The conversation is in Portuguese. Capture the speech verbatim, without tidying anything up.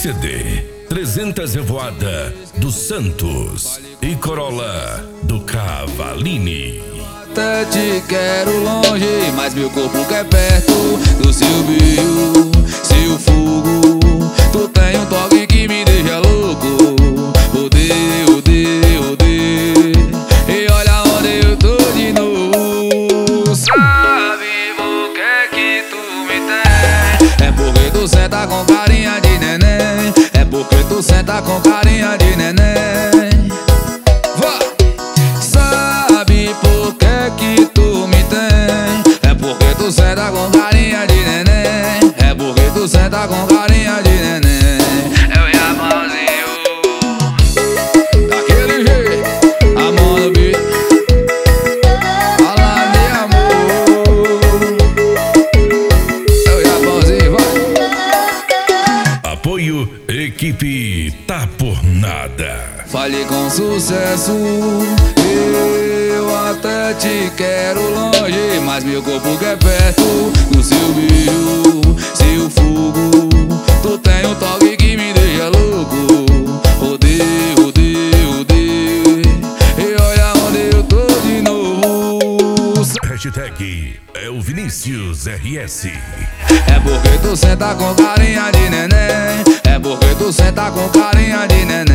C D, trezentos Revoada do Santos e Corolla do Cavalini. Até te quero longe, mas meu corpo quer perto do Silvio, seu fogo. Tu tem um toque que me deixa louco. Odeio, odeio, odeio. E olha onde eu tô de novo. Sabe por que que tu me tem? É porque tu senta com carinha de neném. É porque tu senta com carinha de neném. Vá! Sabe por que que tu me tem? É porque tu senta com carinha de neném. É porque tu senta com carinha de neném. Eu e a mãozinho daquele jeito, a mão no bico, fala de amor. Eu e a mãozinho, vai. Apoio Equipe Tá Por Nada. Fale com sucesso. Eu até te quero longe, mas meu corpo quer perto do Silvio, seu fogo. Tu tem um toque que me deixa louco. Odeio, odeio, odeio. E olha onde eu tô de novo. Hashtag é o Vinícius R S. É porque tu senta com carinha de neném. É porque tu senta com carinha de neném.